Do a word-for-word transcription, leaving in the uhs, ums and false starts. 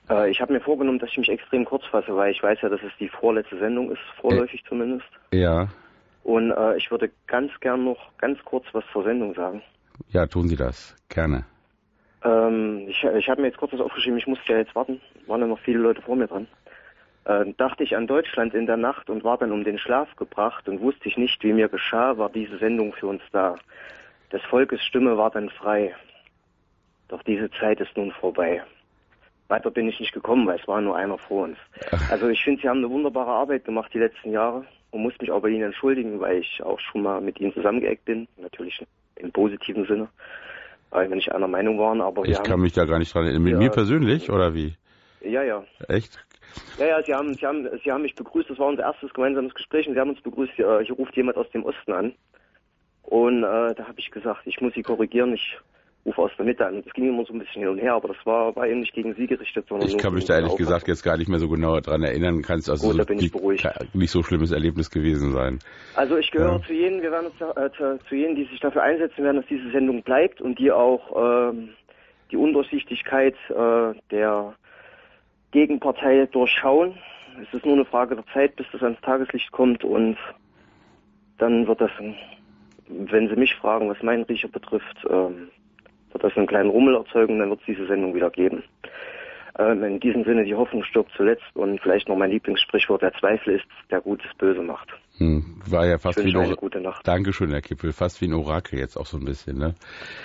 Äh, ich habe mir vorgenommen, dass ich mich extrem kurz fasse, weil ich weiß ja, dass es die vorletzte Sendung ist, vorläufig äh, zumindest. Ja. Und äh, ich würde ganz gern noch ganz kurz was zur Sendung sagen. Ja, tun Sie das. Gerne. Ähm, ich ich habe mir jetzt kurz was aufgeschrieben, ich musste ja jetzt warten, waren ja noch viele Leute vor mir dran. Äh, dachte ich an Deutschland in der Nacht und war dann um den Schlaf gebracht und wusste ich nicht, wie mir geschah, war diese Sendung für uns da. Des Volkes Stimme war dann frei. Doch diese Zeit ist nun vorbei. Weiter bin ich nicht gekommen, weil es war nur einer vor uns. Also ich finde, Sie haben eine wunderbare Arbeit gemacht die letzten Jahre und muss mich auch bei Ihnen entschuldigen, weil ich auch schon mal mit Ihnen zusammengeeckt bin, natürlich im positiven Sinne, weil wir nicht einer Meinung waren. Aber wir ich haben, kann mich da gar nicht dran erinnern. Mit ja, mir persönlich, oder wie? Ja, ja. Echt? Ja, ja, Sie haben, Sie haben, Sie haben mich begrüßt, das war unser erstes gemeinsames Gespräch und Sie haben uns begrüßt, hier, hier ruft jemand aus dem Osten an. Und äh, da habe ich gesagt, ich muss Sie korrigieren, ich rufe aus der Mitte an. Das ging immer so ein bisschen hin und her, aber das war, war eben nicht gegen Sie gerichtet, sondern Ich nur kann mich gegen da die ehrlich Auffassung. gesagt jetzt gar nicht mehr so genau dran erinnern. Kannst also Gut, da bin ich nicht, beruhigt. nicht so schlimmes Erlebnis gewesen sein. Also ich gehöre Ja. zu jenen, wir werden uns, äh, zu, zu jenen, die sich dafür einsetzen werden, dass diese Sendung bleibt und die auch ähm, die Undurchsichtigkeit äh, der Gegenpartei durchschauen. Es ist nur eine Frage der Zeit, bis das ans Tageslicht kommt und dann wird das, wenn Sie mich fragen, was meinen Riecher betrifft, ähm, wird das einen kleinen Rummel erzeugen, dann wird es diese Sendung wieder geben. Ähm, in diesem Sinne, die Hoffnung stirbt zuletzt und vielleicht noch mein Lieblingssprichwort, der Zweifel ist, der Gutes Böse macht. Hm, war ja fast Ich wie wünsche ein eine Or- gute Nacht. Dankeschön, Herr Kippel. Fast wie ein Orakel jetzt auch so ein bisschen, ne?